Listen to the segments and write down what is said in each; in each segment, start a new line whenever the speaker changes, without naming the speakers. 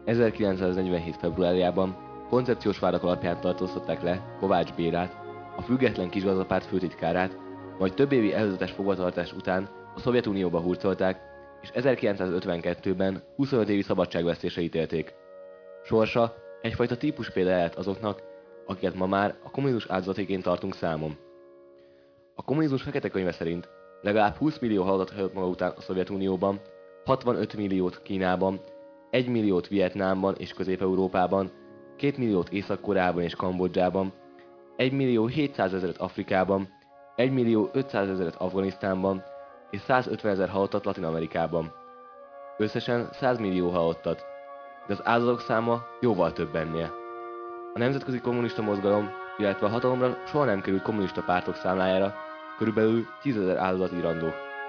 1947. februárjában koncepciós vádak alapján tartóztatták le Kovács Bélát, a független kisgazdapárt főtitkárát, majd több évi előzetes fogvatartás után a Szovjetunióba hurcolták, és 1952-ben 25 évi szabadságvesztésre ítélték. Sorsa egyfajta típuspélda lehet azoknak, akiket ma már a kommunizmus áldozatiként tartunk számon. A kommunizmus fekete könyve szerint legalább 20 millió halottat hagyott maga után a Szovjetunióban, 65 milliót Kínában, 1 milliót Vietnámban és Közép-Európában, 2 milliót Észak-Koreában és Kambodzsában, 1 millió 700 ezeret Afrikában, 1 millió 500 ezeret Afganisztánban és 150 ezer halottat Latin-Amerikában. Összesen 100 millió halottat, de az áldozatok száma jóval több ennél. A nemzetközi kommunista mozgalom, illetve a hatalomra soha nem került kommunista pártok számlájára körülbelül 10 000 áldozat írandó.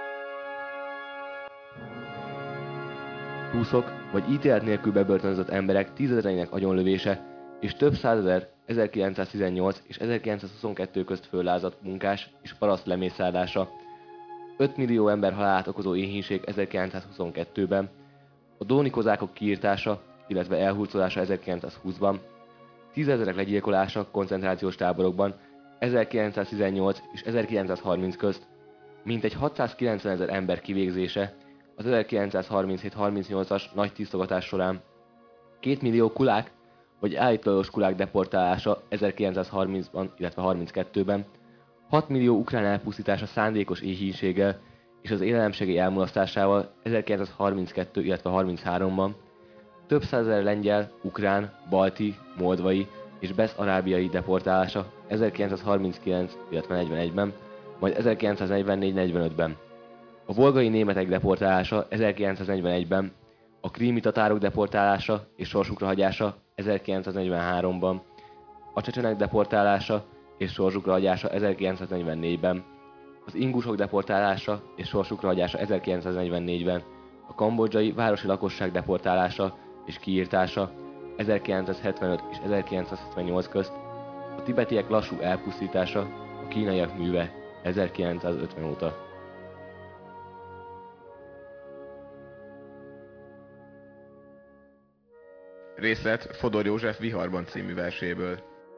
Ruszok vagy ítélet nélkül bebörtönzött emberek tízezreinek agyonlövése és több százezer 1918 és 1922 közt föllázadt munkás és paraszt lemészárlása, 5 millió ember halálát okozó éhínség 1922-ben, a dóni kozákok kiirtása, illetve elhurcolása 1920-ban, tízezerek legyilkolása koncentrációs táborokban 1918 és 1930 közt, mintegy 690 000 ember kivégzése az 1937-38-as nagy tisztogatás során, 2 millió kulák vagy állítólagos kulák deportálása 1930-ban, illetve 32-ben, 6 millió ukrán elpusztítása szándékos éhínséggel és az élelemsegély elmulasztásával 1932, illetve 33-ban, több százezer lengyel, ukrán, balti, moldvai és besz-arábiai deportálása 1939, illetve 41-ben, majd 1944-45-ben. A volgai németek deportálása 1941-ben, a krími tatárok deportálása és sorsukra hagyása 1943-ban, a csecsenek deportálása és sorsukra hagyása 1944-ben, az ingusok deportálása és sorsukra hagyása 1944-ben, a kambodzsai városi lakosság deportálása és kiírtása 1975 és 1978 közt, a tibetiek lassú elpusztítása, a kínaiak műve 1950 óta.
Részlet Fodor József Viharban című verséből.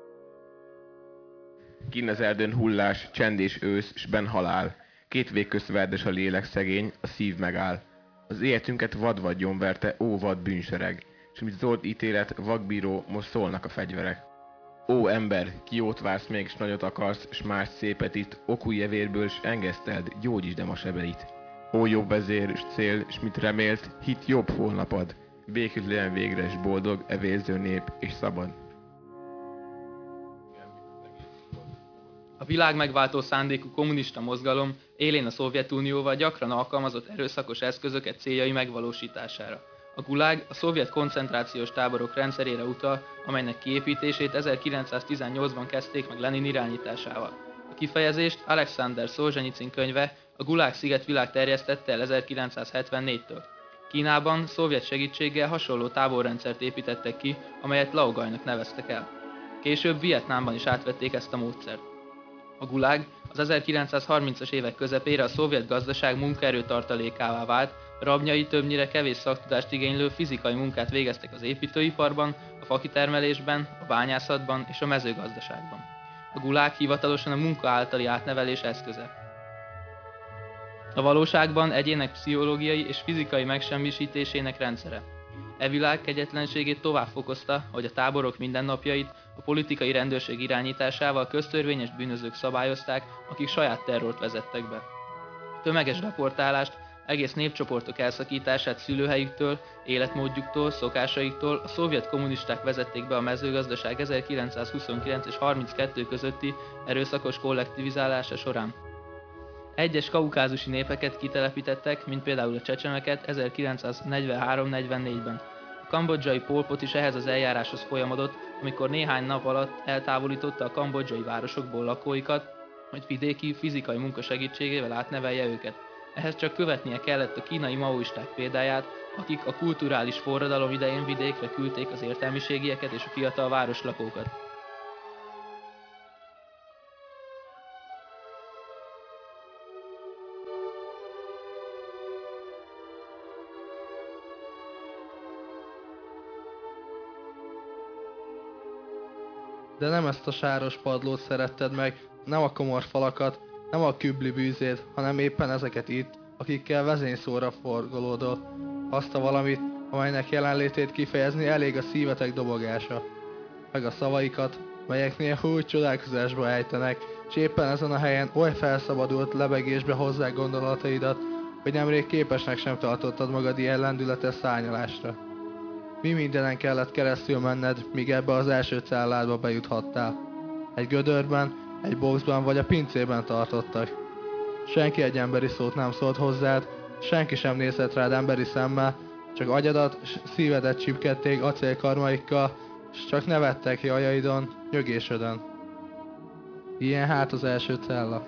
Kinn az erdőn hullás, csend és ősz, s benn halál. Két vég közt verdes a lélek szegény, a szív megáll. Az életünket vad verte, ó vad bűnsereg, s mint zord ítélet, vakbíró, most szólnak a fegyverek. Ó ember, ki jót vársz még, s nagyot akarsz, s más szépet itt, okulj vérből, s engeszteld, gyógyítsd a sebeit. Ó jobb vezér, s cél, s mit remélt, hit jobb holnapad. Békült legyen végre, s boldog, vérző nép, és szabad.
A világ megváltó szándékú kommunista mozgalom élén a Szovjetunióval gyakran alkalmazott erőszakos eszközöket céljai megvalósítására. A Gulag a szovjet koncentrációs táborok rendszerére utal, amelynek kiépítését 1918-ban kezdték meg Lenin irányításával. A kifejezést Alexander Szolzsenyicin könyve A Gulag sziget világ terjesztette el 1974-től. Kínában szovjet segítséggel hasonló táborrendszert építettek ki, amelyet Laogajnak neveztek el. Később Vietnámban is átvették ezt a módszert. A Gulag az 1930-as évek közepére a szovjet gazdaság munkaerő tartalékává vált, rabnyai többnyire kevés szaktudást igénylő fizikai munkát végeztek az építőiparban, a fakitermelésben, a bányászatban és a mezőgazdaságban. A Gulag hivatalosan a munka általi átnevelés eszköze. A valóságban egyének pszichológiai és fizikai megsemmisítésének rendszere. E világ kegyetlenségét tovább fokozta, hogy a táborok mindennapjait a politikai rendőrség irányításával köztörvényes bűnözők szabályozták, akik saját terrort vezettek be. A tömeges deportálást, egész népcsoportok elszakítását szülőhelyüktől, életmódjuktól, szokásaiktól a szovjet kommunisták vezették be a mezőgazdaság 1929 és 32 közötti erőszakos kollektivizálása során. Egyes kaukázusi népeket kitelepítettek, mint például a csecsemeket 1943-44-ben. A kambodzsai Pol Pot is ehhez az eljáráshoz folyamodott, amikor néhány nap alatt eltávolította a kambodzsai városokból lakóikat, hogy vidéki, fizikai munka segítségével átnevelje őket. Ehhez csak követnie kellett a kínai maoisták példáját, akik a kulturális forradalom idején vidékre küldték az értelmiségieket és a fiatal városlakókat.
De nem ezt a sáros padlót szeretted meg, nem a komor falakat, nem a kübli bűzét, hanem éppen ezeket itt, akikkel vezényszóra forgolódol. Azt a valamit, amelynek jelenlétét kifejezni elég a szívetek dobogása. Meg a szavaikat, melyeknél úgy csodálkozásba ejtenek, és éppen ezen a helyen oly felszabadult lebegésbe hozzák gondolataidat, hogy nemrég képesnek sem tartottad magad ilyen lendületes szárnyalásra. Mi mindenen kellett keresztül menned, míg ebbe az első celládba bejuthattál. Egy gödörben, egy boxban vagy a pincében tartottak. Senki egy emberi szót nem szólt hozzád, senki sem nézett rád emberi szemmel, csak agyadat és szívedet csipkedték acélkarmaikkal, és csak nevettek jajaidon, nyögésödön. Ilyen hát az első cella.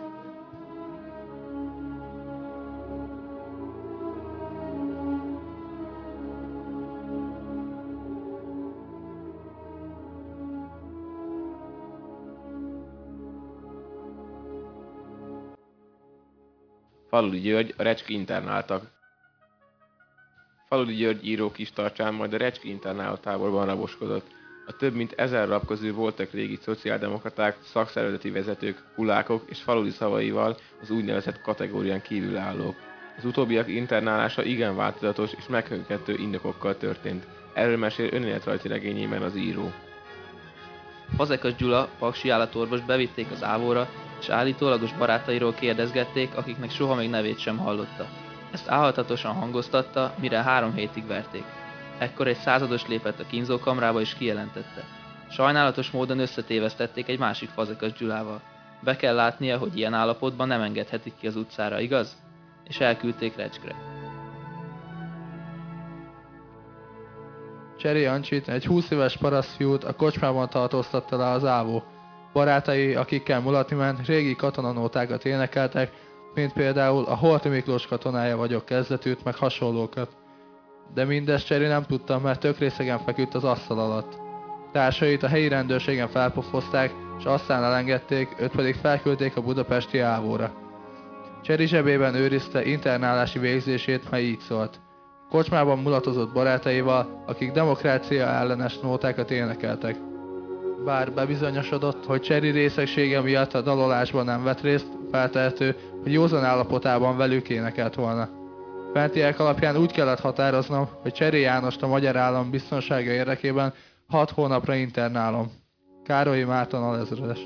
Faludi György, a Recski internáltak. Faludi György író kis tartsán majd a Recski internáló táborban raboskodott. A több mint 1000 rab közül voltak régi szociáldemokraták, szakszervezeti vezetők, kulákok és faludi szavaival az úgynevezett kategórián kívülállók. Az utóbbiak internálása igen változatos és meghökkentő indokokkal történt. Erről mesél önéletrajzi regényében az író.
Fazekas Gyula, paksi állatorvos bevitték az ávóra, és állítólagos barátairól kérdezgették, akiknek soha még nevét sem hallotta. Ezt álhatatosan hangoztatta, mire 3 hétig verték. Ekkor egy százados lépett a kínzókamrába és kijelentette. Sajnálatos módon összetévesztették egy másik Fazekas Gyulával. Be kell látnia, hogy ilyen állapotban nem engedhetik ki az utcára, igaz? És elküldték Recskre.
Cseri Jancsit, egy 20 éves parasztfiút a kocsmában tartóztatta le az ávó. Barátai, akikkel mulatni ment, régi katonanótákat énekeltek, mint például a Horthy Miklós katonája vagyok kezdetűt, meg hasonlókat. De mindezt Cseri nem tudta, mert tök részegen feküdt az asztal alatt. Társait a helyi rendőrségen felpofozták, és aztán elengedték, őt pedig felküldték a budapesti ávóra. Cseri zsebében őrizte internálási végzését, mely így szólt. Kocsmában mulatozott barátaival, akik demokrácia ellenes nótákat énekeltek. Bár bebizonyosodott, hogy Cseri részegsége miatt a dalolásban nem vett részt, feltehető, hogy józan állapotában velük énekelt volna. Fentiek alapján úgy kellett határoznom, hogy Cseri Jánost a magyar állam biztonsága érdekében 6 hónapra internálom. Károlyi Márton alezredes.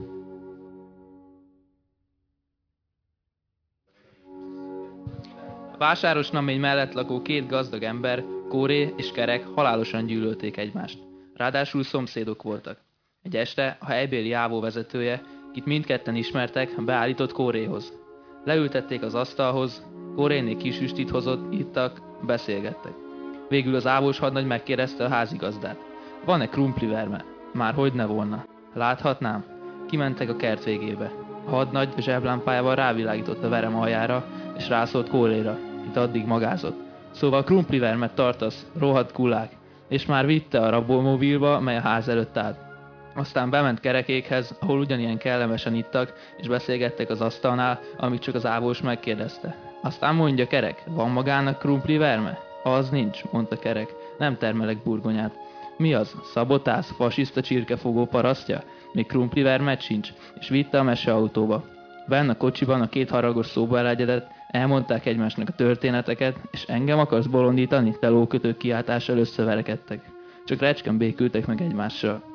A vásáros namény mellett lakó 2 gazdag ember, Kóré és Kerek halálosan gyűlölték egymást. Ráadásul szomszédok voltak. Egy este a helybéli ávó vezetője, kit mindketten ismertek, beállított Kóréhoz. Leültették az asztalhoz, Kórénél kis üstit hozott, ittak, beszélgettek. Végül az ávós hadnagy megkérdezte a házigazdát. Van-e krumpliverme? Már hogy ne volna. Láthatnám? Kimentek a kert végébe. A hadnagy zseblámpájával rávilágított a verem aljára, és rászólt Kóréra, itt addig magázott. Szóval krumplivermet tartasz, rohadt kulák, és már vitte a rabolmobilba, mely a ház előtt állt. Aztán bement Kerekékhez, ahol ugyanilyen kellemesen ittak, és beszélgettek az asztalnál, amit csak az ávós megkérdezte. Aztán mondja Kerek, van magának krumpliverme? Az nincs, mondta Kerek, nem termelek burgonyát. Mi az? Szabotász, fasiszta csirkefogó parasztja? Még krumplivermet sincs, és vitte a meseautóba. Benn a kocsiban a 2 haragos szóba elegyedett, elmondták egymásnak a történeteket, és engem akarsz bolondítani? Te lókötők kiáltással összeverekedtek. Csak Recsken békültek meg egymással.